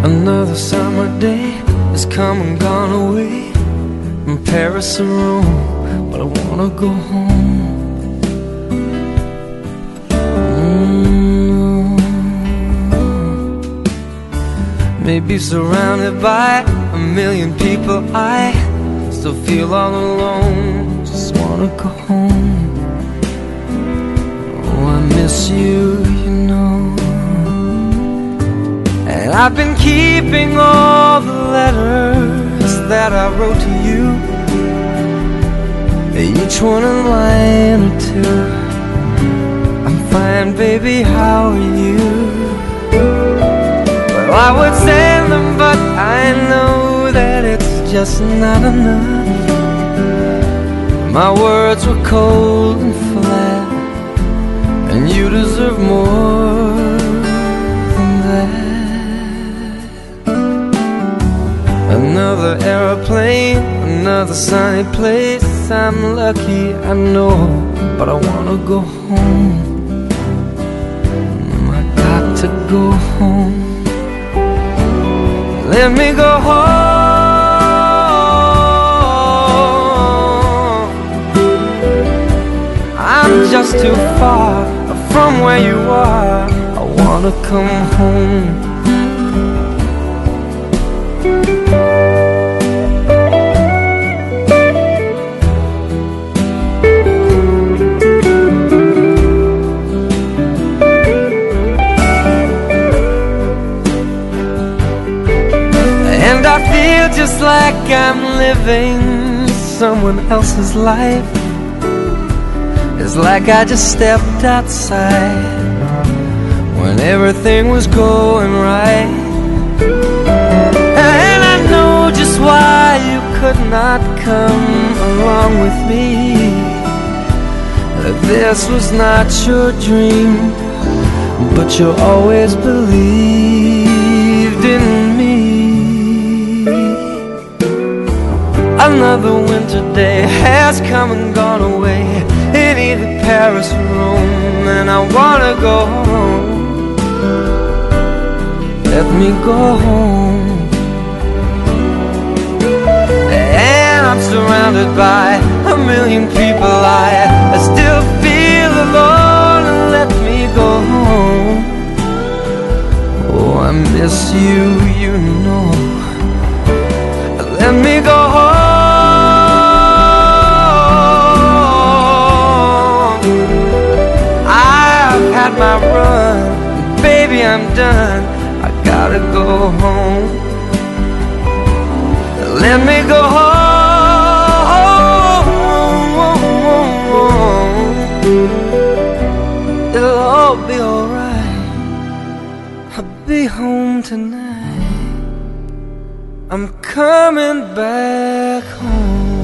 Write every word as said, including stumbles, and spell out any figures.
Another summer day has come and gone away from Paris or Rome, but I wanna go home. Mm. Maybe surrounded by a million people, I still feel all alone. Just wanna go home. Oh, I miss you, you know. And I've been keeping all the letters that I wrote to you, each one a line or two. I'm fine, baby, how are you? Well, I would send them, but I know that it's just not enough. My words were cold and flat, and you deserve more than that. Another aeroplane, another sunny place. I'm lucky, I know, but I wanna go home. I got to go home. Let me go home. I'm just too far from where you are. I wanna come home. I feel just like I'm living someone else's life. It's like I just stepped outside when everything was going right. And I know just why you could not come along with me. This was not your dream, but you always believed in me. Another winter day has come and gone away in either Paris or Rome, and I wanna go home. Let me go home. And I'm surrounded by a million people. I, I still feel alone. Let me go home. Oh, I miss you, you know. Let me go home. My run, baby, I'm done. I gotta go home. Let me go home. It'll all be alright. I'll be home tonight. I'm coming back home.